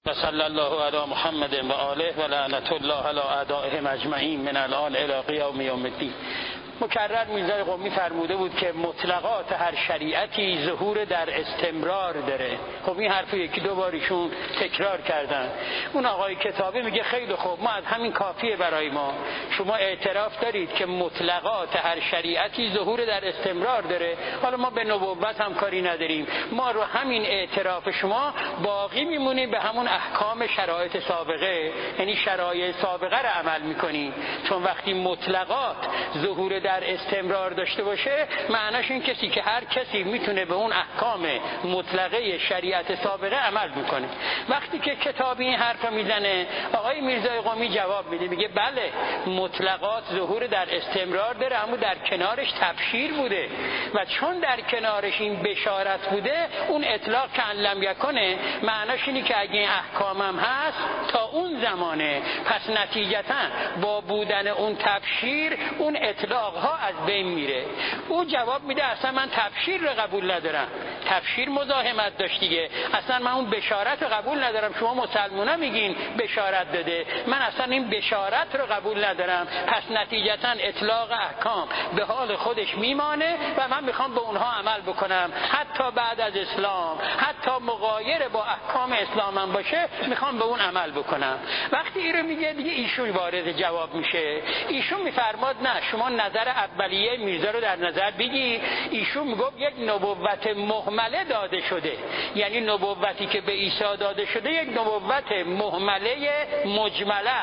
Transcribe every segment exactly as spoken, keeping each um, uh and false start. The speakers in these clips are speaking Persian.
و صلی الله علی محمد و آله و لعنت الله علی اعدائهم اجمعین من الان الی قیام یوم الدین. مکرر میرزای قمی فرموده بود که مطلقات هر شریعتی ظهور در استمرار داره. خب این حرفو یکی دو باریشون تکرار کردن. اون آقای کتابی میگه خیلی خوب، ما از همین کافیه برای ما. شما اعتراف دارید که مطلقات هر شریعتی ظهور در استمرار داره، حالا ما به نبوت هم کاری نداریم، ما رو همین اعتراف شما باقی میمونیم به همون احکام شرایط سابقه، یعنی شرایط سابقه رو عمل میکنیم. چون وقتی مطلقات ظهور در استمرار داشته باشه، معناش این کسی که هر کسی میتونه به اون احکام مطلقه شریعت سابقه عمل میکنه. وقتی که کتابی این حرف میزنه، آقای میرزای قمی جواب میده، میگه بله مطلقات ظهور در استمرار داره، اما در کنارش تبشیر بوده و چون در کنارش این بشارت بوده، اون اطلاق که لم یکنه معناش اینه که اگه این احکام هم هست تا اون زمانه، پس نتیجتا با بودن اون تبشیر اون اطلاق ها از بین میره. او جواب میده اصلا من تبشیر رو قبول ندارم، تبشیر مزاحمت داشت دیگه، اصلا من اون بشارت رو قبول ندارم. شما مسلمونا میگین بشارت داده، من اصلا این بشارت رو قبول ندارم، پس نتیجتا اطلاق احکام به حال خودش میمانه و من میخوام به اونها عمل بکنم، حتی بعد از اسلام، حتی مغایر با احکام اسلام هم باشه میخوام به اون عمل بکنم. وقتی این رو میگه دیگه ایشون وارد جواب میشه. ایشون میفرماد نه، شما نظر اولیه میرزا رو در نظر بگی. ایشون میگفت یک نبوت مهمله داده شده، یعنی نبوتی که به عیسی داده شده یک نبوت مهمله مجمله،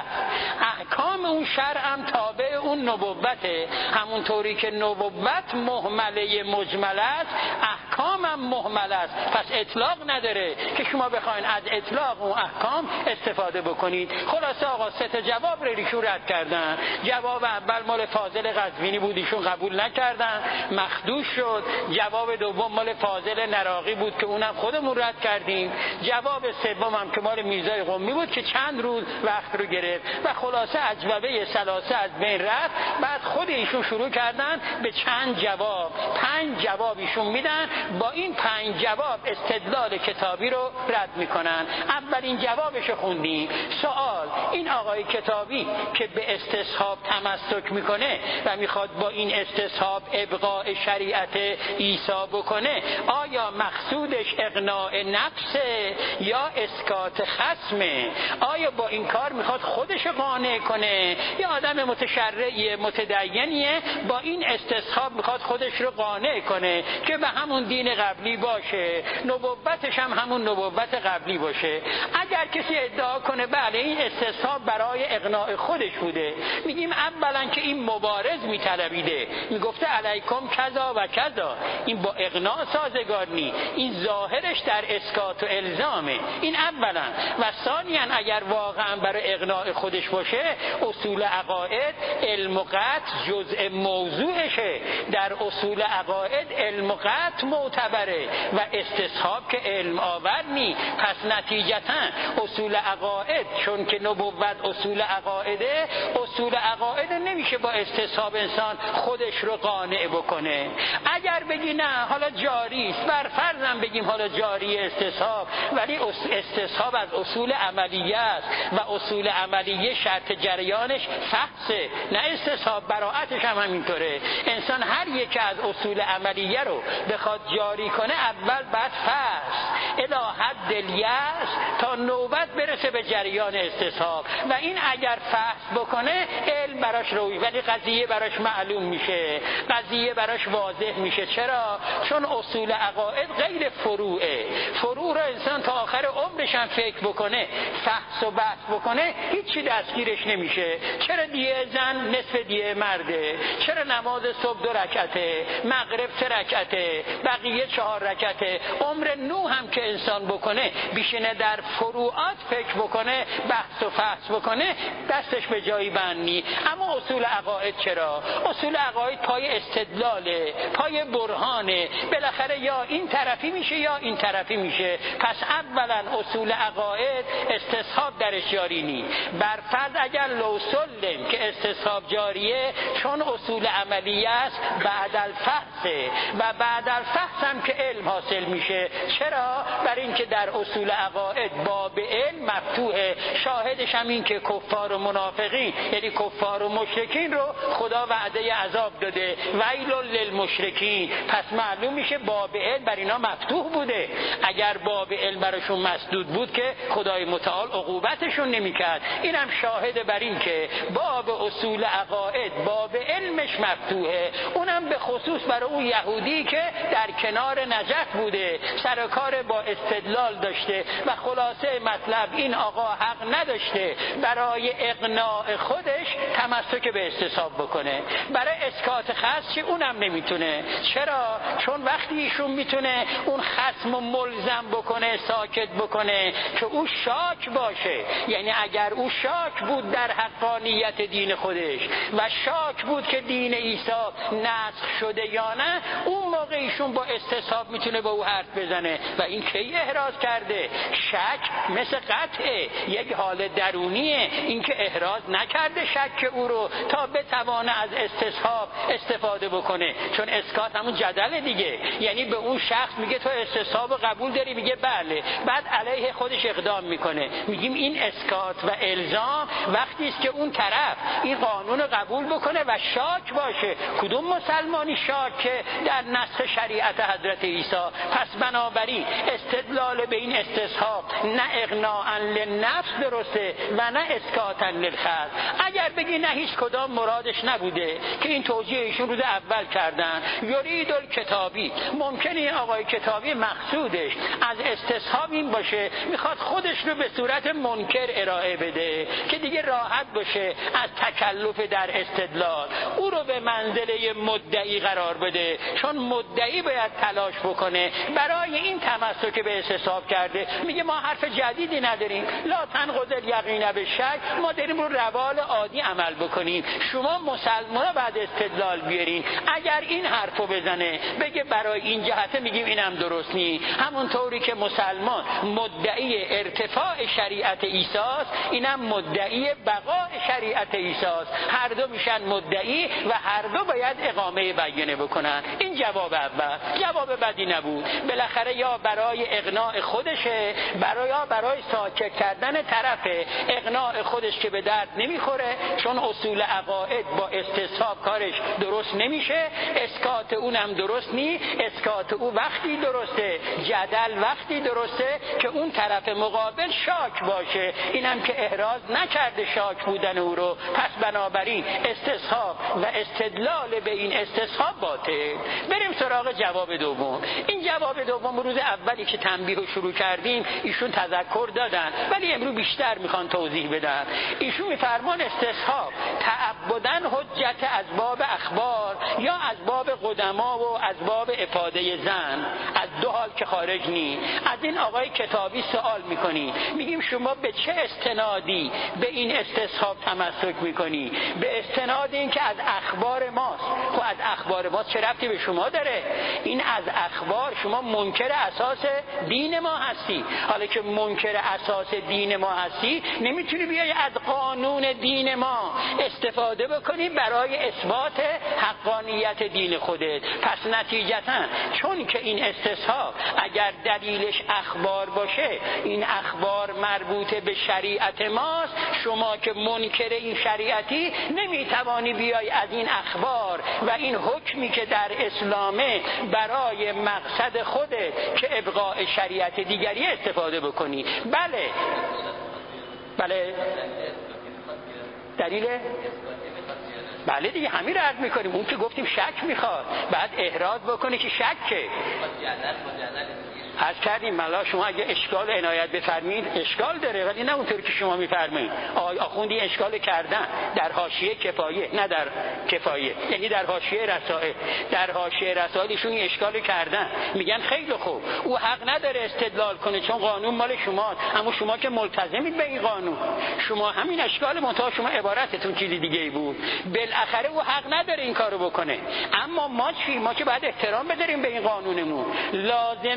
احکام اون شرع هم تابع اون نبوته، همونطوری که نبوت مهمله مجمله است احکام هم مهمله است، پس اطلاق نداره که شما بخواین از اطلاق اون احکام استفاده بکنید. خلاصه آقا سه تا جواب رو ایشون رد کردن. جواب اول مال فاضل قزوینی بود، ایشون قبول نکردن، مخدوش شد. جواب دوم مال فاضل نراقی بود که اونم خودمون رد کردیم. جواب سوم هم که مال میرزای قمی بود که چند روز وقت رو گرفت و خلاصه اجوبه ثلاثه از بین رفت. بعد خود ایشون شروع کردن به چند جواب، پنج جواب ایشون میدن، با این پنج جواب استدلال کتابی رو رد میکنن. اولین جوابش خوندیم. سوال، این آقای کتابی که به استصحاب تمسک میکنه و میخواد با این استصحاب ابقاء شریعت عیسی بکنه، آیا مقصودش اقناع نفسه یا اسکات خصمه؟ آیا با این کار میخواد خودش قانع کنه یا آدم متشرعی متدینیه با این استصحاب میخواد خودش رو قانع کنه که به همون دین قبلی باشه، نبوتش هم همون نبوت قبلی باشه؟ اگر کسی ادعا کنه بله این استصحاب برای اقناع خودش بوده، میگیم اولا که این مبارز میطلبیده، میگفته علیکم کذا و کذا، این با اقناع سازگار نی، این ظاهرش در اسکات و الزامه، این اولا. و ثانیا اگر واقعا برای اقناع خودش باشه، اصول عقاید علم و قطع جزء موضوعشه، در اصول عقاید علم و قطع معتبره و استصحاب که علم آور نی. پس نتیجتا اصول عقاید چون که نبوت اصول عقایده، اصول عقاید نمیشه با استصحاب انسان خودش رو قانع بکنه. اگر بگی نه حالا جاری است، بر فرضم بگیم حالا جاری استصحاب، ولی استصحاب از اصول عملیه است و اصول عملیه شرط جریانش فحصه، نه استصحاب. براعتش هم همینطوره. انسان هر یک از اصول عملیه رو بخواد جاری کنه، اول بعد فحص الی حد الیأس تا نوبت برسه به جریان استصحاب، و این اگر فحص بکنه علم براش روی، ولی قضیه براش معلوم میشه، قضیه براش واضح میشه. چرا؟ چون اصول عقاید غیر فروعه. فروع رو انسان تا آخر عمرش هم فکر بکنه، فحص و بحث بکنه، هیچی دستگیرش نمیشه. چرا دیه زن نصف دیه مرده؟ چرا نماز صبح دو رکعته، مغرب سه رکعته، بقیه چهار رکعته؟ عمر نو هم که انسان بکنه، بیشینه در فروعات فکر بکنه، بحث و فحص بکنه، دستش به جایی بند نی. اما اصول عقاید چرا؟ اصول عقاید پای استدلاله، پای برهانه، بالاخره یا این طرفی میشه یا این طرفی میشه. پس اولا اصول عقاید استصحاب درش جاری نی. بر فرض اگر لو سلم که استصحاب جاریه، چون اصول عملیه است بعد الفحص فحصه و بعد از فحص هم که علم حاصل میشه. چرا؟ برای اینکه در اصول عقاید باب علم مفتوحه. شاهدش هم این که کفار و منافقین یعنی کفار و مشرکین رو خدا وعده عذاب داده، ویل للمشرکین. پس معلوم میشه باب علم بر اینا مفتوح بوده. اگر باب علم براشون مسدود بود که خدای متعال عقوبتشون نمیکرد. اینم شاهد بر این که باب اصول عقاید باب علمش مفتوحه. اونم به خصوص برای اون یهودی که در کنار نجف بوده، سر کار با استدلال داشته و خلاصه مطلب این آقا حق نداشته برای اقناع خودش تمسک به استصحاب بکنه. برای اسکات خصم اونم نمیتونه. چرا؟ چون وقتی ایشون میتونه اون خصم رو ملزم بکنه، ساکت بکنه که او شاک باشه، یعنی اگر او شاک بود در حقانیت دین خودش و شاک بود که دین عیسی نسخ شده یا نه، اون موقع ایشون با استصحاب میتونه با او حرف بزنه. و این کی احراز کرده؟ شک مثل قطعه، یک حال درونیه. این که احراز نکرده شک او رو تا بتوانه از استصحاب استفاده بکنه. چون اسکات همون جدل دیگه، یعنی به اون شخص میگه تو استصحاب قبول داری، میگه بله، بعد علیه خودش اقدام میکنه. میگیم این اسکات و الزام وقتی است که اون طرف این قانون قبول بکنه و شاک باشه. کدوم مسلمانی شاکه در نسخ شریعت حضرت عیسی؟ پس بنابراین استدلال به این استصحاب نه اقناعا للنفس درسته و نه اسکاتا للخلق. اگر بگی نه هیچ کدام مرادش نبوده که این توجیه ایشون روز اول کردن، یرید الکتابی، ممکنه این آقای کتابی مقصودش از استصحاب این باشه میخواد خودش رو به صورت منکر ارائه بده که دیگه راحت باشه از تکلف در استدلال، او رو به منزله مدعی قرار بده. چون مدعی باید تلاش بکنه برای این تمسک به استصحاب کرده. میگه ما حرف جدیدی نداریم، لا تنقض الیقین بالشک، ما داریم رو روال عادی عمل بکنیم. شما مسلمانا بعد استدلال بیارین. اگر این حرفو بزنه بگه برای این جهته، میگیم اینم درست نی. همونطوری که مسلمان مدعی ارتفاع شریعت عیسی است، اینم مدعی بقاء شریعت عیسی است. هر دو میشن مدعی و هر دو باید اقامه بیانه بکنن. این جواب اول. جواب بعدی نبود. بالاخره یا برای اقناع خودشه، برای یا برای ساکت کردن طرفه. اقناع خودش که به درد نمیخوره، چون اصول عقاید با استصحاب کارش درست نمیشه. اسکات اونم درست نی. اسکات او وقتی درسته، جدل وقتی درسته که اون طرف مقابل شاک باشه. اینم که احراز نکرده شاک بودن او رو، پس بنابراین استصحاب و استدلال به این استصحاب باطل. بریم سراغ جواب دوم. این جواب دوم روز اولی که تنبیه رو شروع کردیم ایشون تذکر دادن، ولی امروز بیشتر میخوان توضیح بدن. ایشون میفرمان استصحاب تعبدن حجت از باب اخبار یا از باب قدما و از باب افاده زن، از دو حال که خارج نی. از این آقای کتابی سوال میکنی، میگیم شما به چه استنادی به این استصحاب تمسک میکنی؟ به استناد این که از اخبار ماست. خب از اخبار ماست چه ربطی به شما داره؟ این از اخبار شما منکر اساس دین ما هستی. حالا که منکر اساس دین ما هستی، نمیتونی بیای از قانون دین ما استفاده بکنی برای اثبات حقانیت دین خودت. پس نتیجتاً چون که این استصحاب اگر دلیلش اخبار باشه، این اخبار مربوط به شریعت ماست، شما که منکر این شریعتی نمیتوانی بیای از این اخبار و این حکمی که در اسلامه برای مقصد خودت که ابقاء شریعت دیگری استفاده بکنی. بله بله دلیل بله دیگه همین رو عرض میکنیم. اون که گفتیم شک میخواد، بعد احراز بکنه که شکه. عرض کردیم ملا شما اگه اشکال عنایت بفرمید اشکال داره، ولی نه اونطوری که شما میفرمایید. آقای آخوندی اشکال کردن در حاشیه کفایه، نه در کفایه، یعنی در حاشیه رسائل. در حاشیه رسائل ایشون اشکال کردن، میگن خیلی خوب او حق نداره استدلال کنه چون قانون مال شماست، اما شما که ملتزمید به این قانون، شما همین اشکال منتها شما عبارتتون چیزی دیگه ای بود. بالاخره او حق نداره این کارو بکنه. اما ما چی؟ ما که باید احترام بذاریم به این قانونمون. لازمه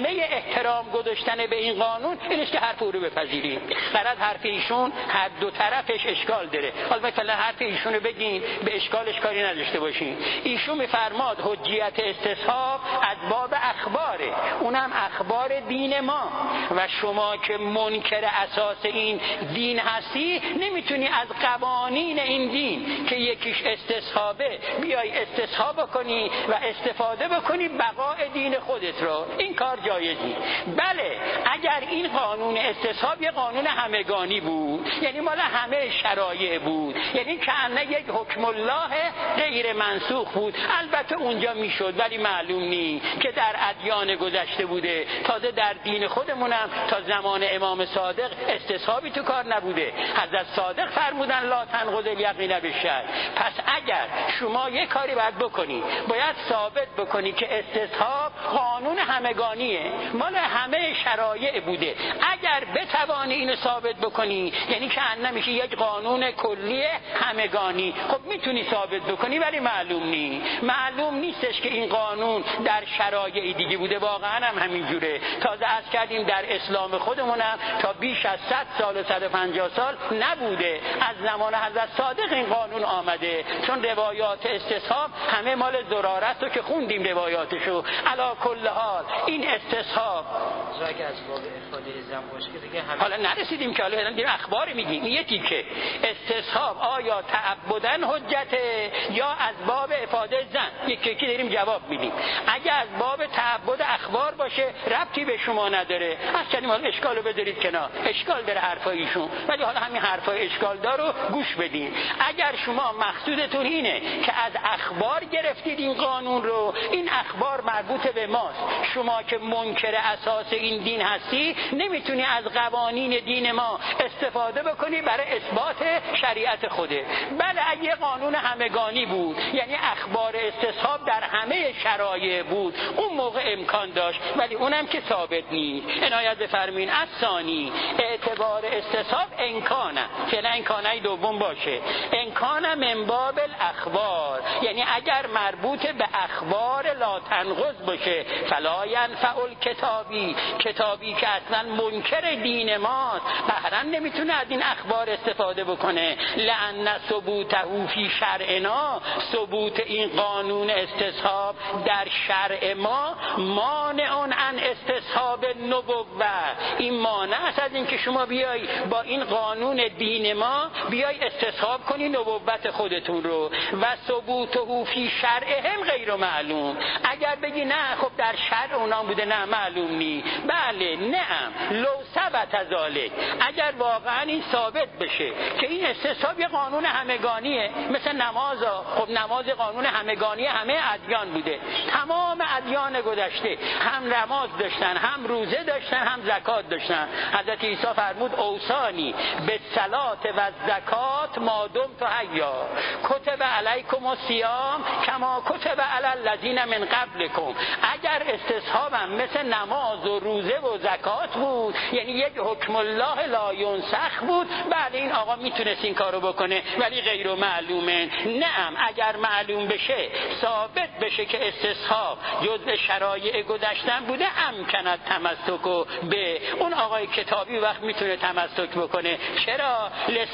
احترام گذاشتن به این قانون اینست که حرف او رو بپذیریم. غرض حرف ایشون هر دو طرفش اشکال داره. حالا مثلا حرف ایشونو بگین به اشکال اشکالی نداشته باشین. ایشون میفرماد حجیت استصحاب از باب اخباره، اونم اخبار دین ما، و شما که منکر اساس این دین هستی نمیتونی از قوانین این دین که یکیش استصحابه بیای استصحاب کنی و استفاده بکنی بقای دین خودت رو. این کار جایز نیست. بله اگر این قانون استصحاب یه قانون همگانی بود، یعنی مال همه شرایع بود، یعنی کأنه یک حکم الله غیر منسوخ بود، البته اونجا میشد، ولی معلوم نی که در ادیان گذشته بوده. تازه در دین خودمونم تا زمان امام صادق استصحابی تو کار نبوده. حضرت صادق فرمودن لا تنقض الیقین بالشرع. پس اگر شما یک کاری باید بکنی، باید ثابت بکنی که استصحاب قانون همگانیه، مال همه شرایع بوده. اگر بتوانی اینو ثابت بکنی، یعنی که نمیشه یک قانون کلی همگانی. خب میتونی ثابت بکنی ولی معلوم نی معلوم نیستش که این قانون در شرایع دیگه بوده. واقعا هم همینجوره. تازه عرض کردیم در اسلام خودمونم تا بیش از صد سال و صد و پنجاه سال نبوده. از زمان حضرت صادق این قانون آمده، چون روایات استصحاب همه مال زرارت رو که خوندیم روایاتشو. علا کل حال این استصحاب اگه از باب افاده زن باشه که دیگه همه حالا نرسیدیم که حالا داریم اخبار میگیم. این یکی که استصحاب آیا تعبدن حجته یا از باب افاده زن، یکی یکی داریم جواب میدیم. اگه از باب تعبد اخبار باشه ربطی به شما نداره. اصلا حالا اشکالو بذارید کنار، اشکال داره حرفایشون، ولی حالا همین حرفای اشکال دار رو گوش بدین. اگر شما مقصودتون اینه که از اخبار گرفتید این قانون رو، این اخبار مربوط به ماست. شما که منکر اساس این دین هستی نمیتونی از قوانین دین ما استفاده بکنی برای اثبات شریعت خوده. بله اگه قانون همگانی بود، یعنی اخبار استصحاب در همه شرایع بود، اون موقع امکان داشت، ولی اونم که ثابت نیست. عنایت بفرمین. از ثانی اعتبار استصحاب امکانه، که نه امکانه دوم باشه، امکانه من باب الاخبار، یعنی اگر مربوط به اخبار لا تنقض باشه. فلا ینفع الکتابی، کتابی که اصلا منکر دین ماست قهرن نمیتونه از این اخبار استفاده بکنه. لأن ثبوته فی شرعنا، ثبوت این قانون استصحاب در شرع ما مانع عن استصحاب النبوة، این مانع است از این که شما بیای با این قانون دین ما بیای استصحاب کنی نبوت خودتون رو. و ثبوته فی شرعهم غیر معلوم. اگر بگی نه خب در شرع اونا بوده، نه معلوم نی. بله نعم لو ثبت ذلک، اگر واقعا این ثابت بشه که این استصحاب یه قانون همگانیه، مثل نمازا. خب نماز قانون همگانی همه ادیان بوده. تمام ادیان گذشته هم نماز داشتن، هم روزه داشتن، هم زکات داشتن. حضرت عیسی فرمود اوصانی به صلات و زکات ما دمت حیا، کتب علیکم الصیام کما کتب علی الذین من قبلکم. اگر استصحابم مثل نماز و روزه و زکات بود، یعنی یک حکم الله لا ینسخ بود، بعد این آقا میتونست این کارو بکنه، ولی غیر معلومه. نعم اگر معلوم بشه، ثابت بشه که استصحاب جزء شرایع گذشتن بوده، امکانت تمسک به اون آقای کتابی وقت میتونه تمسک بکنه. چرا؟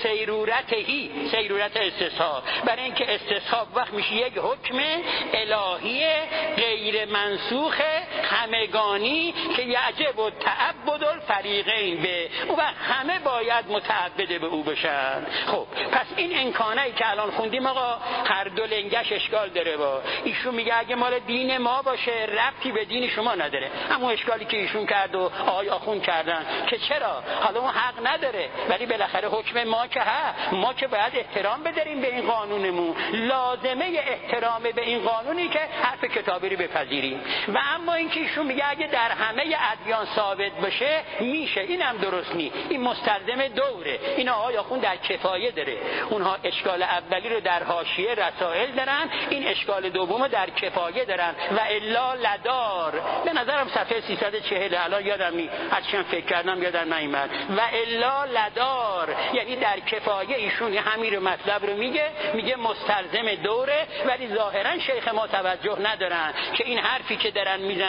لسیرورتهی، سیرورت استصحاب، برای اینکه استصحاب وقت میشه یک حکم الهی غیر منسوخ همگانی که یعجب و تعبد الفریقین به او، و همه باید متعبد به او بشن. خب پس این امکانایی که الان خوندیم آقا هر دو لنگش اشکال داره. با ایشون میگه اگه مال دین ما باشه ربطی به دین شما نداره. اما اشکالی که ایشون کرد و آقای آخوند کردن که چرا حالا اون حق نداره، ولی بالاخره حکم ما که ها، ما که باید احترام بداریم به این قانونمون. لازمه احترام به این قانونی که حرف کتابی رو بپذیریم. و اما اینکه ایشون میگه اگه در همه ادیان ثابت باشه میشه، اینم درست نی. این مستلزم دوره. این آقای آخوند در کفایه داره. اونها اشکال اولی رو در حاشیه رسائل دارن، این اشکال دومو در کفایه دارن. و الا لدار، به نظرم صفحه سیصد و چهل الان یادم نی، هرچند فکر کردم یادم نیامد. و الا لدار یعنی در کفایه ایشون همین رو مطلب رو میگه، میگه مستلزم دوره، ولی ظاهرا شیخ ما توجه ندارن که این حرفی که دارن میزنن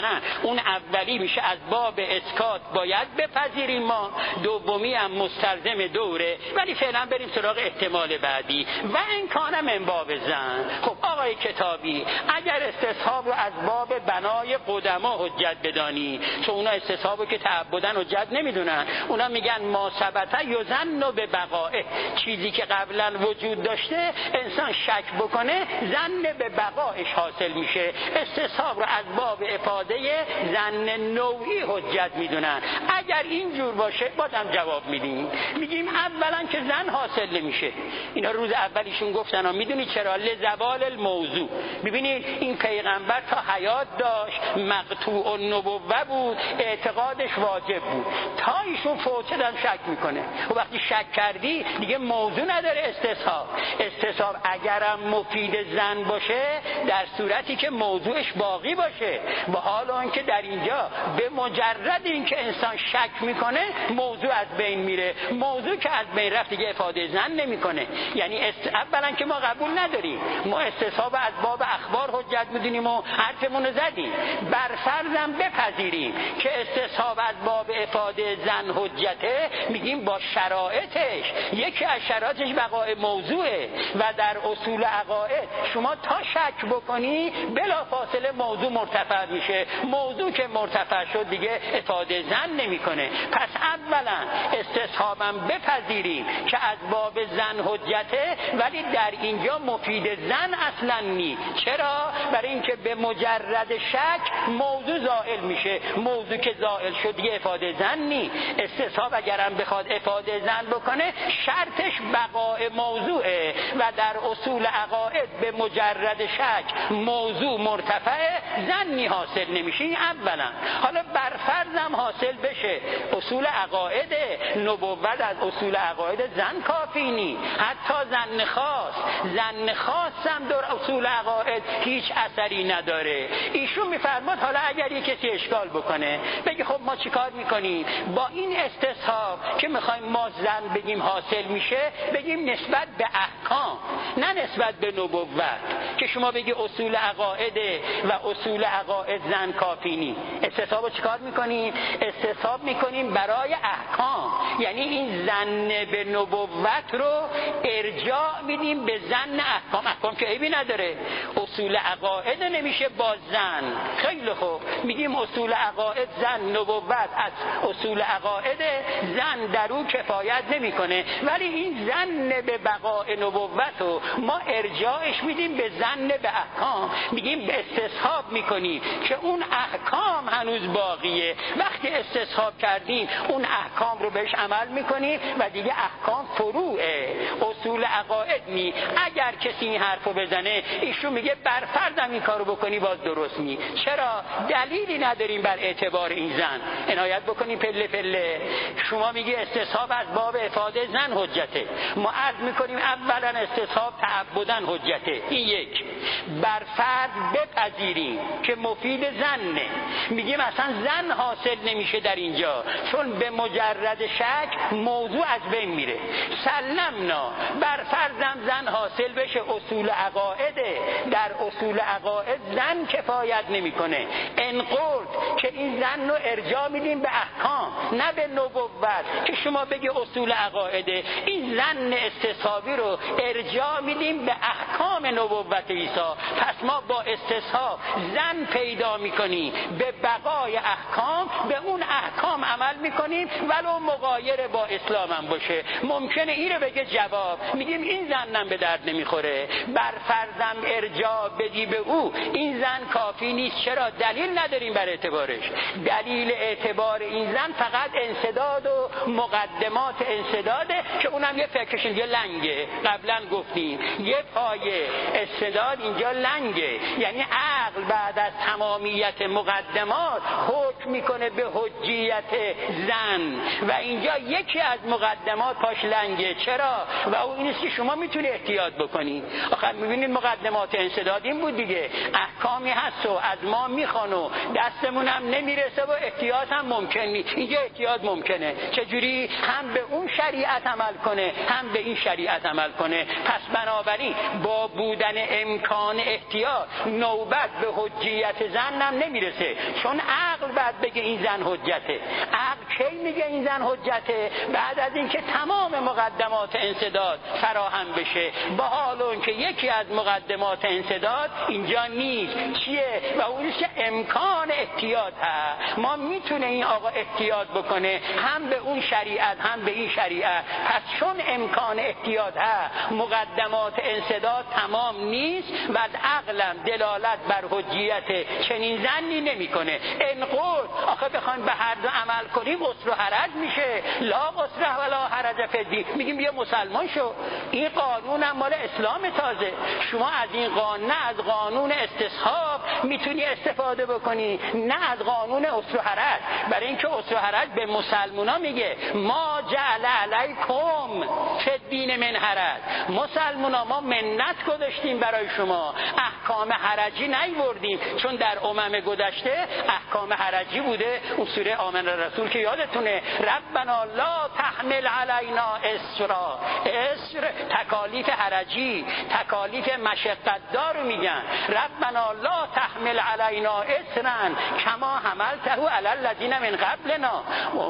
نه، اون اولی میشه از باب اسکات باید بپذیریم ما، دومی هم مستلزم دوره، ولی فعلا بریم سراغ احتمال بعدی و این کانه من باب زن. خب آقای کتابی، اگر استصحاب رو از باب بنای قدما حجت بدانی، چون اونا استصحاب رو که تعبدن حجت نمیدونن، اونا میگن ما ثبت یظن به بقائه، چیزی که قبلا وجود داشته انسان شک بکنه ظن به بقایش حاصل میشه، استصحاب رو از باب افاده ظن نوعی حجت میدونن. اگر اینجور باشه بازم جواب میدیم، میگیم اولا که ظن حاصل نمیشه. اینا روز اولیشون گفتن ها، میدونی چرا؟ لزوال الموضوع. ببینید این پیغمبر تا حیات داشت، مقطوع النبوه بود، اعتقادش واجب بود، تا ایشون فوت شدن شک میکنه. و وقتی شک کردی دیگه موضوع نداره استصحاب. استصحاب اگرم مفید ظن باشه در صورتی که موضوعش باقی باشه، با حال آنکه در اینجا به مجرد اینکه انسان شک میکنه موضوع از بین میره، موضوع که از بین رفت دیگه افاده ظن نمیکنه. یعنی است... اولا که ما قبول نداریم، ما استصحاب از باب اخبار حجت میدونیم و حرفمون رو زدیم. بر فرضم بپذیریم که استصحاب از باب افاده ظن حجته، میگیم با شرایطش. یکی از شرایطش بقای موضوعه و در اصول عقاید شما تا شک بکنی بلا فاصله موضوع مرتفع میشه، موضوع که مرتفع شد دیگه افاده ظن نمیکنه. پس اولا استصحابم بپذیریم که از باب ظن حجته، ولی در اینجا مفید ظن اصلا نی. چرا؟ برای اینکه به مجرد شک موضوع زائل میشه، موضوع که زائل شد دیگه افاده ظن نی. استصحاب اگرم بخواد افاده ظن بکنه شرطش بقای موضوعه و در اصول عقاید به مجرد شک موضوع مرتفع ظنی حاصل نمیشه. این اولا. حالا بر فرضم حاصل بشه، اصول عقاید نبوت از اصول عقاید ظن کافی نی، حتی ظن خاص، ظن خاص هم در اصول عقاید هیچ اثری نداره. ایشون میفرماد حالا اگر یک کسی اشکال بکنه بگه خب ما چیکار میکنیم با این استصحاب که میخوایم ما ظن بگیم حاصل میشه، بگیم نسبت به احکام نه نسبت به نبوت، که شما بگی اصول عقاید و اصول عقاید ظن کافی نی. استصحاب چیکار میکنیم؟ استصحاب میکنیم برای احکام، یعنی این ظن به نبوت رو ارجاع میدیم به ظن احکام. احکام که عیبی نداره، اصول عقاید نمیشه با ظن. خیلی خوب، میگیم اصول عقاید ظن، نبوت از اصول عقاید ظن در او کفایت نمیکنه، ولی این ظن به بقای نبوت رو ما ارجاعش میدیم به ظن به احکام. میگیم به استصحاب میکنیم که اون احکام هنوز باقیه. وقتی استصحاب کردیم اون احکام رو بهش عمل میکنیم و دیگه احکام فروعه، اصول عقاید نی. اگر کسی این حرفو بزنه ایشون میگه بر فرضم این کارو بکنی باز درست نی. چرا؟ دلیلی نداریم بر اعتبار این ظن. عنایت بکنیم پله پله. شما میگی استصحاب از باب افاده ظن حجته، ما عرض میکنیم اولا استصحاب تعبدن حجته. این یک. بر فرض بپذیریم که مفید ظنه، میگیم اصلا ظن حاصل نمیشه در اینجا، چون به مجرد شک موضوع از بین میره. سلمنا، بر فرضم ظن حاصل بشه اصول عقاید، در اصول عقاید ظن کفایت نمیکنه. انقلت که این ظن رو ارجاع میدیم به احکام نه به نبوت، که شما بگی اصول عقاید، این ظن استصحابی رو ارجاع میدیم به احکام نبوت عیسی. پس ما با استصحاب ظن پیدا میکنیم به بقای احکام، به اون احکام عمل میکنیم ولو مغایر با اسلام هم باشه. ممکنه این رو بگه جواب، میگیم این ظنم به درد نمیخوره، بر فرضم ارجاع بدی به او، این ظن کافی نیست. چرا؟ دلیل نداریم بر اعتبارش. دلیل اعتبار این ظن فقط انسداد و مقدمات انسداده که اونم یه فکرش اینجا لنگه. قبلا گفتیم یه پایه استداد اینجا لنگه، یعنی عقل بعد از تمامیت مقدمات حکم میکنه به حجیت ظن و اینجا یکی از مقدمات پاش لنگه. چرا؟ و اون اینست که شما میتونی احتیاط بکنی. آخر میبینید مقدمات انسداد این بود دیگه، احکامی هست و از ما میخوان و دستمون هم نمیرسه و احتیاط هم ممکن نیست. اینجا احتیاط ممکنه. چجوری؟ هم به اون شریعت عمل کنه هم به این شریعت عمل کنه. پس بنابراین با بودن امکان احتیاط نوبت به حجیت زن هم نمیرسه، چون عقل بعد بگه این زن حجته. عقل کی میگه این زن حجته؟ بعد از اینکه تمام مقدمات انسداد فراهم بشه، با حال اون که یکی از مقدمات انسداد اینجا نیست. چیه؟ و اونش امکان احتیاط هست. ما میتونه این آقا احتیاط بکنه هم به اون شریعت هم به این شریعت. پس چون امکان احتیاط هست، مقدمات انسداد تمام نیست و از عقلم دلالت بر حجیت چنین زنی نمیکنه. ان قول آخه بخوایم به هر دو عمل کنیم عسر و حرج میشه. لا عسر ولا حرج فی الدین. میگیم بیا مسلمان شو. این قانون هم مال اسلام تازه. شما از این قانون، نه از قانون استصحاب میتونی استفاده بکنی، نه از قانون عسر و حرج. برای اینکه عسر و حرج به مسلمونا میگه ما جعل علیکم فی الدین من حرج. مسلمونا ما منت گذاشتیم برای شما، احکام حرجی نیوردیم. چون در امم گذشته احکام حرجی بوده. اون سوره آمن الرسول که یادتونه، ربنا لا تحمل علینا اسرا. اسر تکالیف حرجی، تکالیف مشقت دار میگن. ربنا لا تحمل علینا اسرا کما حملته علی الذین من قبلنا.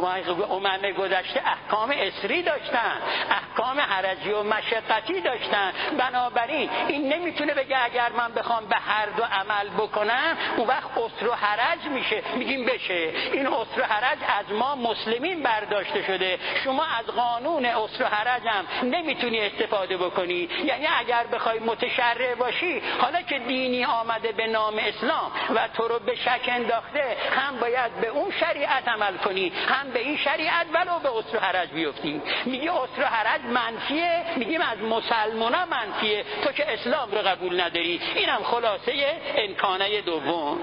امم گذشته احکام اسری داشتن، احکام حرجی و مشقتی داشتن. بنابراین این نمیتونه بگه اگر من بخوام به هر دو عمل بکنم اون وقت عسر و حرج میشه. میگیم بشه. این عسر و حرج از ما مسلمین برداشته شده. شما از قانون عسر و حرج هم نمیتونی استفاده بکنی. یعنی اگر بخوای متشرع باشی، حالا که دینی آمده به نام اسلام و تو رو به شک انداخته، هم باید به اون شریعت عمل کنی هم به این شریعت، ولو به عسر و حرج بیفتی. میگه عسر و حرج منفیه، میگیم از مسلمانا منفیه، تو که اسلام رو قبول نداری. اینم خلاصه امکانه دوم.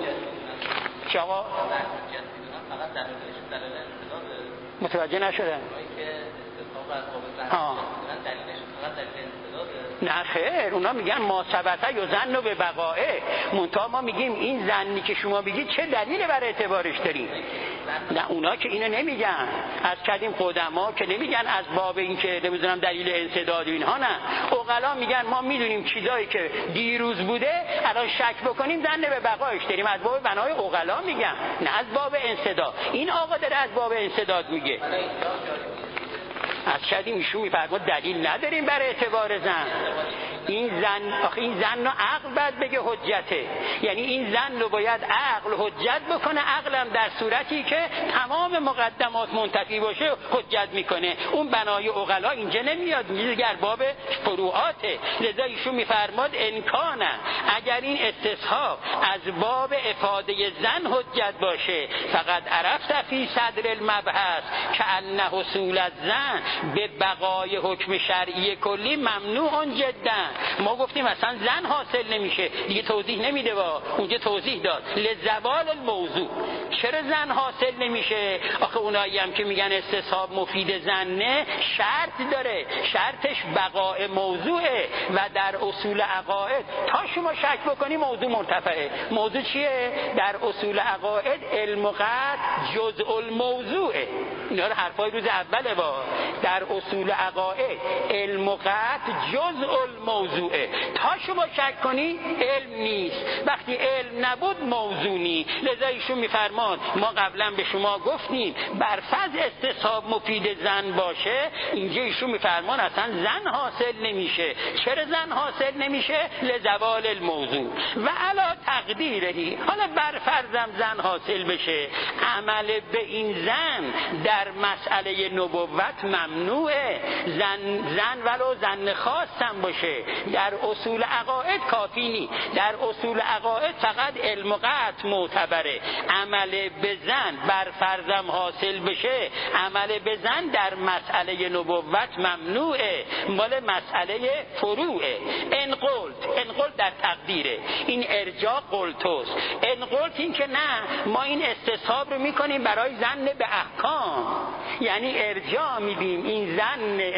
چه آقا؟ متوجه نشدم. ها. نه خیر، اونا میگن ما ثبته یا زن و به بقائه. منتها ما میگیم این زنی که شما بگید چه دلیل بر اعتبارش داریم؟ نه اونا که اینو نمیگن. از کردیم قدما که نمیگن از باب این که نمیدونم دلیل انسداد و اینها. نه، عقلا میگن ما میدونیم چیزایی که دیروز بوده الان شک بکنیم زن به بقایش داریم. از باب بنای عقلا میگن، نه از باب انسداد. این آقا داره از باب انسداد میگه. از کردیم ایشون میفرماد دلیل نداریم برای اعتبار زن. این زن آخه این زن رو عقل باید بگه حجته. یعنی این زن رو باید عقل حجت بکنه. عقلم در صورتی که تمام مقدمات منتفی باشه حجت میکنه. اون بنای عقلا اینجا نمیاد، میگه باب فروعاته. لذا ایشون میفرماد انکانه، اگر این استصحاب از باب افاده زن حجت باشه، فقط عرفت فی صدر المبحث که ان حصول الزن به بقای حکم شرعی کلی ممنوع جدا. ما گفتیم اصلا زن حاصل نمیشه، دیگه توضیح نمیده. با اونجا توضیح داد لزوال الموضوع. چرا زن حاصل نمیشه؟ آخه اونایی هم که میگن استصحاب مفید زنه شرط داره، شرطش بقای موضوعه و در اصول عقاید تا شما شک بکنی موضوع مرتفعه. موضوع چیه؟ در اصول عقاید علم و قطع جزء الموضوعه. اینا رو حرفای روز اوله. با در اصول عقاید علم و قطع جزء الموضوعه. تا شما شک کنی علم نیست. وقتی علم نبود موضوع نیست. لذا ایشون میفرمان ما قبلا به شما گفتیم بر فرض استصحاب مفید زن باشه، اینجا ایشون میفرمان اصلا زن حاصل نمیشه. چرا زن حاصل نمیشه؟ لزوال الموضوع و علا تقدیرهی. حالا بر فرضم زن حاصل بشه، عمل به این زن در مسئله نبوت ممنوعه. زن زن ولو زن خواستم باشه در اصول عقاید کافی نی. در اصول عقاید فقط علم و قطع معتبره. عمل به زن بر فرضم حاصل بشه، عمل به زن در مسئله نبوت ممنوعه، مال مسئله فروعه. ان قلت، ان قلت در تقدیره. این ارجاع قلتوس. ان قلت این که نه ما این استصحاب رو میکنیم برای زن به احکام، یعنی ارجاع میدیم این زن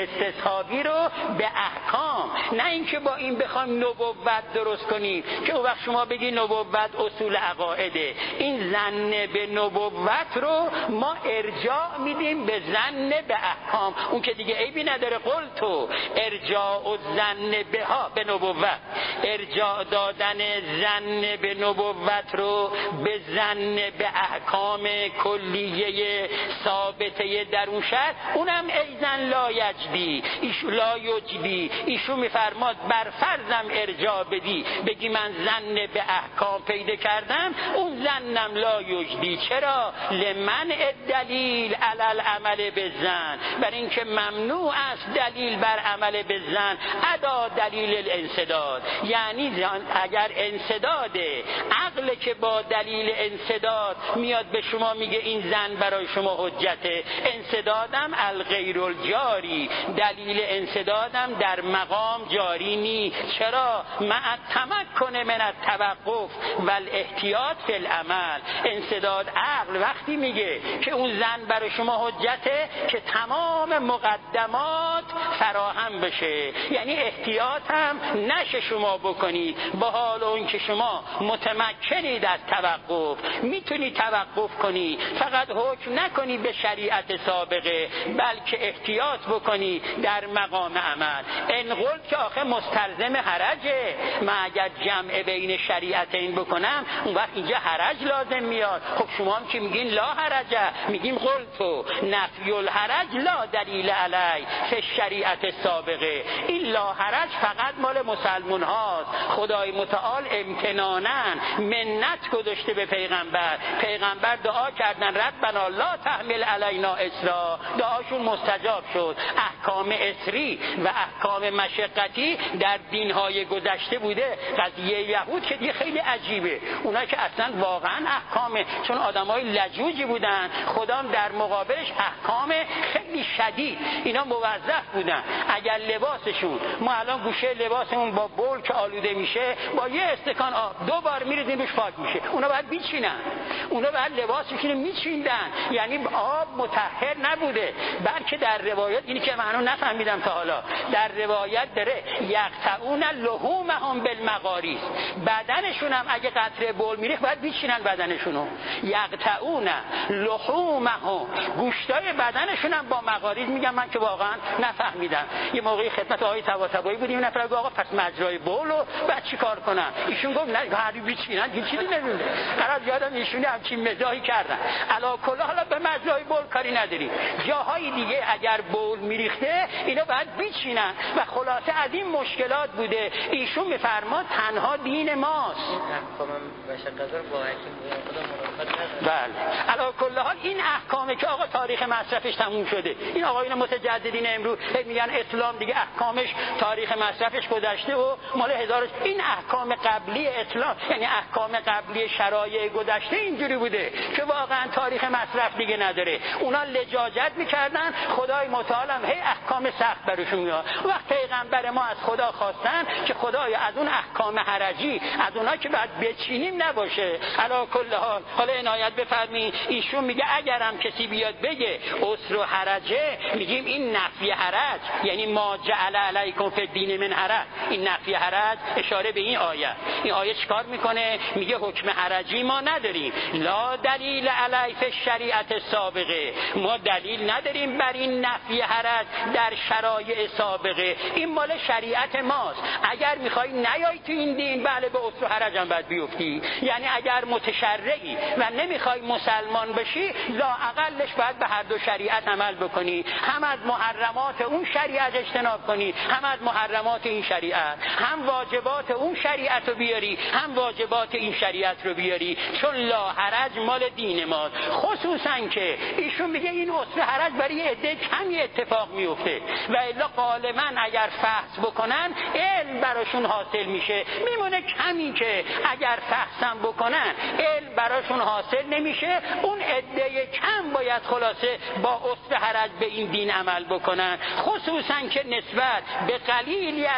استصحابی رو به احکام، نه اینکه با این بخوایم نبوت درست کنیم که اون وقت شما بگی نبوت اصول عقائده. این ظن به نبوت رو ما ارجاع میدیم به ظن به احکام، اون که دیگه عیبی نداره. قل تو ارجاع و ظن بها به نبوت، ارجاع دادن ظن به نبوت رو به ظن به احکام کلیه ثابته درون شرع، اونم ایزن لا یجدی ایشون لا یجدی ایشون میفرماد بر فرضم ارجاع بدی، بگی من ظن به احکام پیدا کردم، اون ظنم لا یجدی. چرا؟ لمن الدلیل علی العمل بالظن، بر اینکه ممنوع است دلیل بر عمل بالظن ادا دلیل الانسداد. یعنی اگر انسداد عقل که با دلیل انسداد میاد به شما میگه این ظن برای شما حجته، انسدادم الغیر الجاری، دلیل انسدادم در مقام جاری نی. چرا؟ مع التمکن من التوقف و الاحتیاط فی العمل. انسداد عقل وقتی میگه که اون ظن برای شما حجته که تمام مقدمات فراهم بشه، یعنی احتیاط هم نشه شما بکنید، با حال اون که شما متمکنید از توقف، میتونی توقف کنی، فقط حکم نکنی به شریعت سابقه، بلکه احتیاط بکنی در مقام عمل. انقل که آخه مستلزم حرجه، من اگر جمع بین شریعتین بکنم اون وقت اینجا حرج لازم میاد. خب شما هم که میگین لا حرجه، میگیم قل تو نفی الحرج لا دلیل علی فی شریعت سابقه. این لا حرج فقط مال مسلمون هاست. خدای متعال امتنانن منت گذاشته به پیغمبر، پیغمبر دعا کردن ربنا لا تحمل علینا اسرا، دعاشون مستجاب شد. احکام اسری و احکام مشقتی در دینهای گذشته بوده. قضیه یهود که دیگه خیلی عجیبه، اونا که اصلا واقعا احکامه، چون آدمای لجوجی بودن، خدا در مقابلش احکام خیلی شدید، اینا موظف بودن. اگر لباسشون، ما الان گوشه لباسمون با بول که آلوده میشه با یه استکان آب دو بار میریزیم روش پاک میشه، اونا باید بیچینن، اونا باید لباسشون میچیندن. یعنی آب مطهر نبوده، بلکه در روایت، اینی که من نفهمیدم تا حالا، در روایت داره یقطعون لحومهم بالمغاریز، بدنشون هم اگه قطره بول میریخت باید بیچینن بدنشونو. یقطعون لحومهم، گوشتای بدنشون هم با مغاریز. میگم من که واقعا نفهمیدم. یه موقعی خدمت آقای طباطبایی بودیم، نفر گفت آقا پس مجرای بولو بعد چیکار کنم؟ ایشون گفت نه هر بیچینن، هیچ چیزی نمیدونه. قرار یادم ایشون همچین مزاحی کردن. علا کل حالا به مجرای بول کاری نداریم، جاهای دیگه اگر بول میریخته اینا باید بیچینن و خلاصه از این مشکلات بوده. ایشون میفرماد تنها دین ماست. بله. علا کل حال این احکامه که آقا تاریخ مصرفش تموم شده. این آقایون متجددین امروز میگن اسلام دیگه احکامش تاریخ مصرفش گذشته و مال هزار. این احکام قبلی اسلام، یعنی احکام قبلی شرایع گذشته اینجوری بوده که واقعا تاریخ مصرف دیگه نداره. اونا لجاجت میکردن، خدای متعال هم هی احکام سخت براشون میاد. وقت پیغمبر ما از خدا خواستن که خدای از اون احکام حرجی، از اونا که بعد بچینیم نباشه. علا کل حال حالا عنایت بفرمایید، ایشون میگه اگرم کسی بیاد بگه عسر و حرجه، میگیم این نفی حرج، یعنی ما جعل علیکم فی الدین من حرج. این نفی حرج اشاره به این آیه. این آیه چیکار میکنه؟ میگه حکم حرجی ما نداریم، لا دلیل علی فی شریعت سابقه، ما دلیل نداریم بر این نفی حرج در شرایع سابقه، این مال شریعت ماست. اگر میخوای نیای تو این دین، بله به عسر و حرج هم باید بیفتی. یعنی اگر متشرعی و نمیخوای مسلمان بشی، لااقلش باید به هر دو شریعت عمل بکنی، هم از محرمات اون شریعت اجتناب کنی، هم از محرمات این شریعت، هم واجبات اون شریعت رو بیاری، هم واجبات این شریعت رو بیاری، چون لا حرج مال دین ماست. خصوصا که ایشون میگه این عسر حرج برای عده کمی اتفاق میفته و الا غالبا اگر فحص بکنن علم براشون حاصل میشه، میمونه کمی که اگر فحصم بکنن علم براشون حاصل نمیشه. اون عده کم باید خلاصه با عسر حرج به این دین عمل بکنن، خصوصا که نسبت به قلیلی از مردم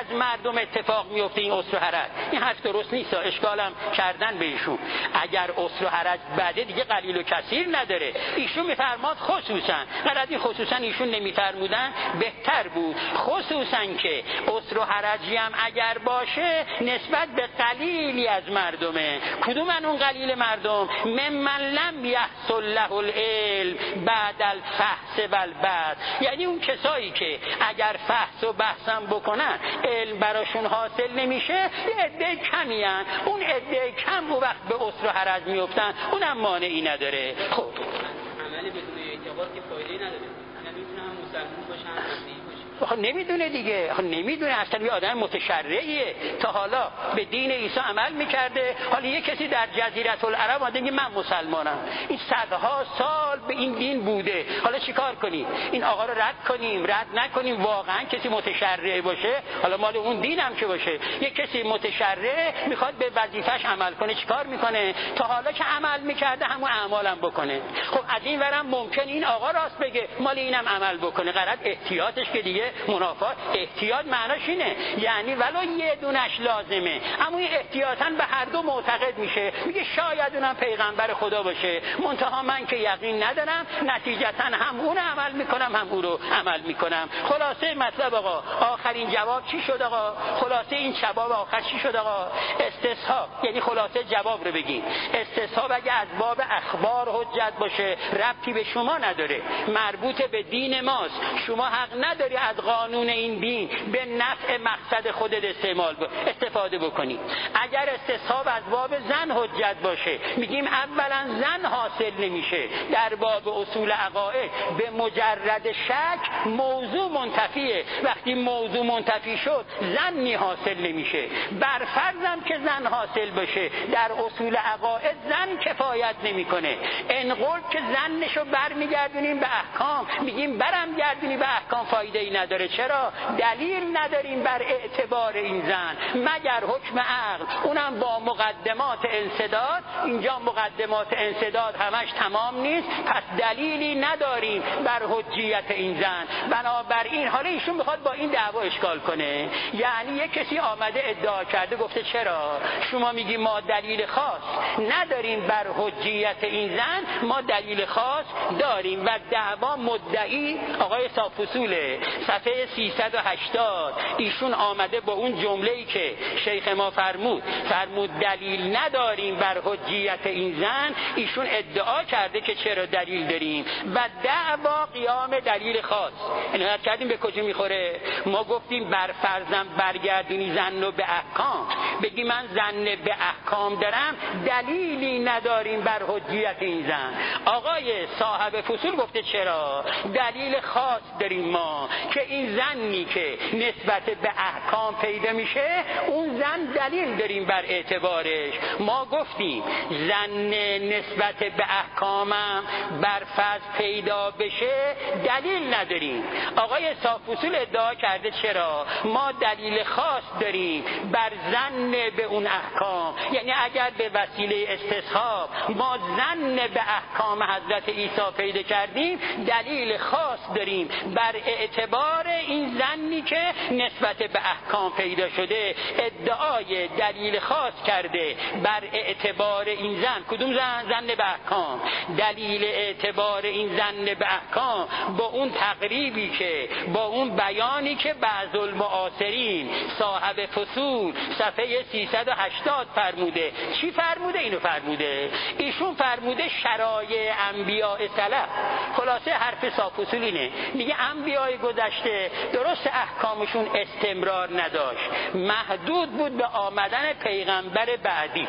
مردم اتفاق میفته این اسر و حرج. این حرف درست نیست، اشکالم کردن به ایشون. اگر اسر و حرج بده دیگه قلیل و کثیر نداره. ایشون میفرماد خصوصا، غلطی خصوصا ایشون نمیفرمودن بهتر بود، خصوصا که اسر و حرجی هم اگر باشه نسبت به قلیلی از مردمه. کدوم اون قلیل مردم؟ ممن لم یحصل له العلم بعد الفحص والبحث، یعنی اون کسایی که اگر فحص و بحثم بکنن علم براشون حاصل نمیشه، یه عده کمی هن. اون عده کم اون وقت به اسر و حرج میفتن، اونم مانعی نداره. خب عملی بدون اعتقاد که فایده نداره، نمیتونن مسلمان باشن، مسیحی باشن. آخه نمیدونه دیگه، آخه نمیدونه اصلا یه آدم متشرعیه، تا حالا به دین عیسی عمل میکرده، حالا یه کسی در جزیره العرب اومده میگه من مسلمانم، این صدها سال به این دین بوده، حالا چیکار کنیم؟ این آقا رو رد کنیم رد نکنیم؟ واقعا کسی متشرع باشه، حالا مال اون دین هم که باشه، یه کسی متشرع میخواد به وظیفش عمل کنه، چیکار میکنه؟ تا حالا که عمل میکرده همون اعمالم بکنه. خب از این ورم ممکن این آقا راست بگه، مال اینم عمل بکنه، غلط احتیاطش که دیگه منافات. احتیاط معناش اینه یعنی ولو یه دونش لازمه، اما این احتیاطاً به هر دو معتقد میشه، میگه شاید اونم پیغمبر خدا باشه، منتها من که یقین ندارم، نتیجتاً هم اون عمل میکنم هم اون رو عمل میکنم. خلاصه مطلب آقا، آخرین جواب چی شد آقا؟ خلاصه این جواب آخر چی شد آقا؟ استصحاب، یعنی خلاصه جواب رو بگیم. استصحاب اگه از باب اخبار حجت باشه ربطی به شما نداره، مربوط به دین ماست، شما حق نداری از قانون این دین به نفع مقصد خودت استعمال ب... استفاده بکنی. اگر استصحاب از باب زن حجت باشه، میگیم اولا زن حاصل نمیشه در باب اصول عقاید، به مجرد شک موضوع منتفیه، وقتی موضوع منتفی شد زنی حاصل نمیشه. بر فرضم که زن حاصل باشه در اصول عقاید زن کفایت نمیکنه، انقل که زنشو برمیگردونیم به احکام، میگیم برم گردونی به احکام فایده ای نداره. چرا؟ دلیل نداریم بر اعتبار این زن مگر حکم عقل، اونم با مقدمات انسداد. اینجا مقدمات انسداد همش تمام نیست، پس دلیلی نداریم بر حجیت این زن. بنابراین حالا ایشون میخواد با این دعوا اشکال کنه، یعنی یک کسی آمده ادعا کرده گفته چرا شما میگی ما دلیل خاص نداریم بر حجیت این زن، ما دلیل خاص داریم. و دعوا مدعی آقای صافوسوله، صفحه سیصد و هشتاد، ایشون آمده با اون جمله‌ای که شیخ ما فرمود فرمود دلیل نداریم بر حجیت این زن، ایشون ادعا کرده که چرا دلیل داریم. و دعوا قیام دلیل خاص. عنایت کردیم به کجا میخوره؟ ما گفتیم بر فرضم برگردونی زن رو به احکام، بگی من زن به احکام دارم، دلیلی نداریم بر حجیت این زن. آقای صاحب فصول گفته چرا؟ دلیل خاص داریم ما که این زنی که نسبت به احکام پیدا میشه، اون زن دلیل داریم بر اعتبارش. ما گفتیم زن نسبت به احکامم بر فرض پیدا بشه دلیل نداریم. آقای صافوسول ادعا کرده چرا؟ ما دلیل خاص داریم بر زن به اون احکام، یعنی اگر به وسیله استصحاب ما زن به احکام حضرت عیسی پیدا کردیم، دلیل خاص داریم بر اعتبار این زنی که نسبت به احکام پیدا شده. ادعای دلیل خاص کرده بر اعتبار این زن. کدوم زن؟ زن به احکام. دلیل اعتبار این زن به احکام با اون تقریبی که با اون بیانی که بعض المعاصرین صاحب فصول صفحه سیصد و هشتاد فرموده. چی فرموده؟ اینو فرموده. ایشون فرموده شرایع انبیاء سلف. خلاصه حرف صافوسول اینه، میگه انبیاء گذشته درست احکامشون استمرار نداشت، محدود بود به آمدن پیغمبر بعدی،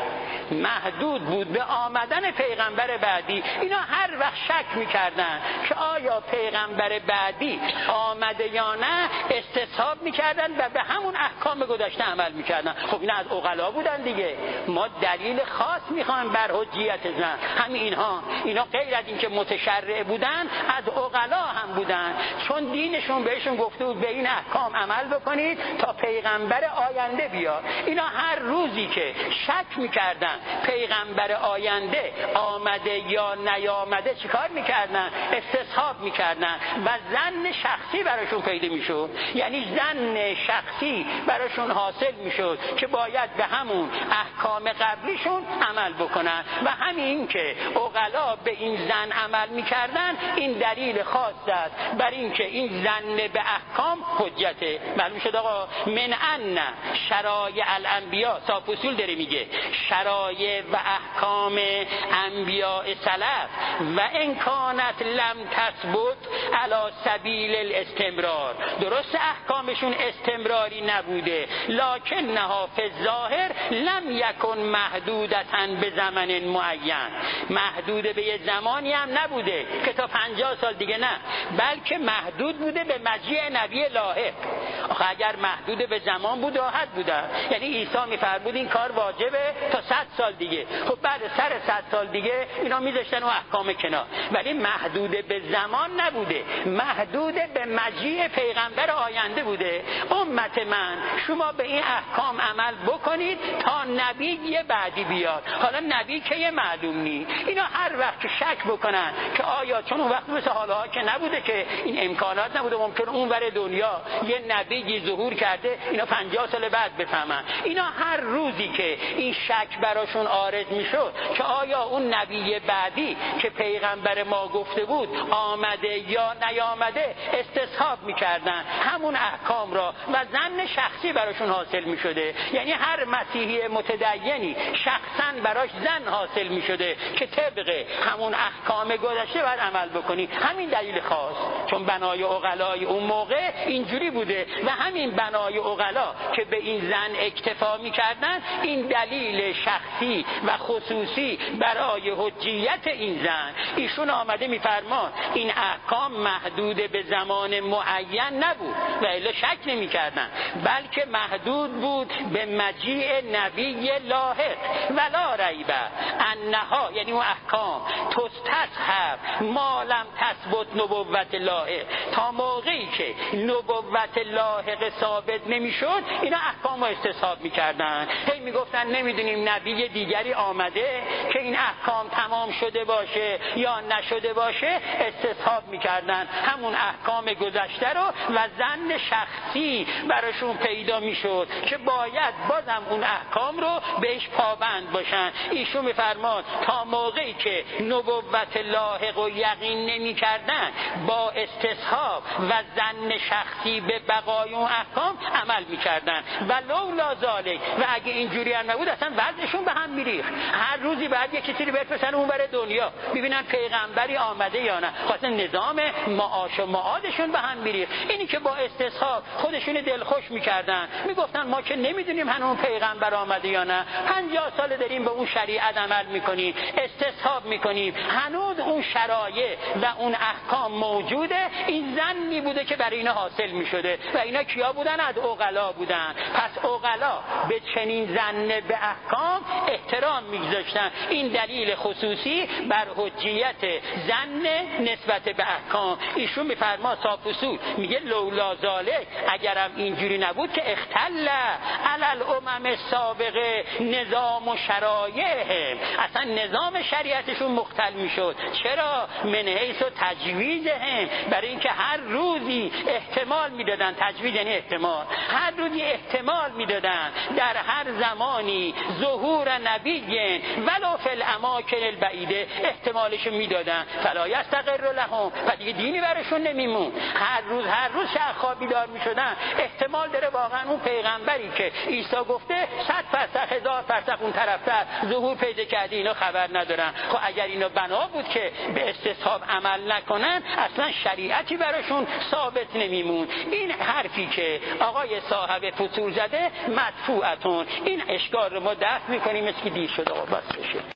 محدود بود به آمدن پیغمبر بعدی. اینا هر وقت شک میکردن که آیا پیغمبر بعدی آمده یا نه، استصحاب میکردن و به همون احکام گذشته عمل میکردن. خب اینا از عقلا بودن دیگه. ما دلیل خاص میخوایم بر حجیت زن. همین اینها اینا غیر از اینکه متشرع بودن از عقلا هم بودن، چون دینشون بهشون گفته بود به این احکام عمل بکنید تا پیغمبر آینده بیاد. اینا هر روزی که شک میکردن پیغمبر آینده آمده یا نیامده چیکار میکردن؟ استصحاب میکردن و ظن شخصی براشون پیدا میشد. یعنی ظن شخصی براشون حاصل میشد که باید به همون احکام قبلیشون عمل بکنن و همین که عقلا به این ظن عمل میکردن این دلیل خاص است بر این که این ظن به احکام حجته. معلوم شد آقا من ان شرایع الانبیا، صاحب اصول داره میگه شرایع و احکام انبیاء سلف و ان کانت لم تثبت علی سبیل الاستمرار، درست احکامشون استمراری نبوده، لکنها فی الظاهر لم یکن محدودتا به زمان معین، محدود به یه زمانی هم نبوده که تا پنجاه سال دیگه نه، بلکه محدود بوده به مجیء نبی لاحق. آخه اگر محدود به زمان بود راحت بوده، یعنی عیسی میفرمود این کار واجبه تا صد سال دیگه، خب بعد سر صد سال دیگه اینا میذاشتن و احکام کنار، ولی محدود به زمان نبوده، محدود به مجیء پیغمبر آینده بوده. امت من شما به این احکام عمل بکنید تا نبی یه بعدی بیاد. حالا نبی که یه معلوم نی، اینا هر وقت که شک بکنن که آیا، چون اون وقت مثل حالها که نبوده که این امکانات نبوده، ممکن اون ور دنیا یه نبی ظهور کرده اینا پنجاه سال بعد بفهمن، اینا هر روزی که این شک براشون عارض میشد که آیا اون نبی بعدی که پیغمبر ما گفته بود آمده یا نیامده، استصحاب میکردن همون احکام را و ظن شخصی براشون حاصل میشده. یعنی هر مسیحی متدینی شخصا براش ظن حاصل میشده که طبق همون احکام گذشته باید عمل بکنی. همین دلیل خاص، چون بنای عقلای اون موقع اینجوری بوده و همین بنای عقلا که به این ظن اکتفا میکردن، این دلیل شخصی و خصوصی برای حجیت این ظن. ایشون آمده میفرمان این احکام محدود به زمان معین نبود و الا شک نمیکردن، بلکه محدود بود به مجیء نبی لاحق. ولا ریب انها، یعنی اون احکام تستصحب ما لم تثبت نبوت لاحق، تا موقعی که نبوت لاحق ثابت نمیشد اینا احکام رو استصحاب میکردن. هی میگفتن نمیدونیم نبی دیگری آمده که این احکام تمام شده باشه یا نشده باشه، استصحاب میکردن همون احکام گذشته رو و ظن شخصی براشون پیدا میشد که باید بازم اون احکام رو بهش پابند باشن. ایشون میفرماد تا موقعی که نبوت لاحق و یقین نمیکردن با استصحاب و ظن شخصی به بقای اون احکام عمل میکردن و لولا ذالک، و اگه اینجوری هم نبود اصلا وضعشون به هم میریخت. هر روزی بعد یه کسی رو بفرستن اونور دنیا ببینن پیغمبری آمده یا نه، خاطر نظام معاش و معادشون به هم میریخت. اینی که با استصحاب خودشون دلخوش میکردن، میگفتن ما که نمیدونیم هنوز پیغمبر آمده یا نه، پنجاه سال داریم به اون شریعت عمل میکنیم، استصحاب میکنیم، هنوز اون شرایع و اون احکام موجوده. این ظنی بوده که برای اینا حاصل میشده و اینا کیا بودن؟ از عقلا بودن. پس عقلا به چنین ظن به احکام احترام میگذاشتن. این دلیل خصوصی بر حجیت ظن نسبت به احکام. ایشون میفرما صاحب اصول میگه لولا ذالک، اگرم اینجوری نبود که اختل علی الامم السابقه نظام و شرایعهم، اصلا نظام شریعتشون مختل میشد. چرا؟ من حیث تجویزهم، برای اینکه هر روزی احتمال میدادن، تجویز یعنی احتمال، هر روزی احتمال میدادن در هر زمانی ظهور نبی ولو فی الاماکن البعیده، احتمالش میدادن. فلا یستقر لهم، و دیگه دینی براشون نمیمون. هر روز هر روز شب خواب بیدار میشدن، احتمال داره واقعا اون پیغمبری که عیسی گفته صد فرسخ هزار فرسخ اون طرفتر ظهور پیدا کرده، اینا خبر ندارن. خب اگر اینا بنا بود که به استصحاب عمل نکنن، اصلا شریعتی براشون ثابت نمیمون. این حرفی که آقای صاحب فصول زده مدفوعتون، این اشکال رو ما دفع میکنیم، مثل که دیر شده. بس بشه.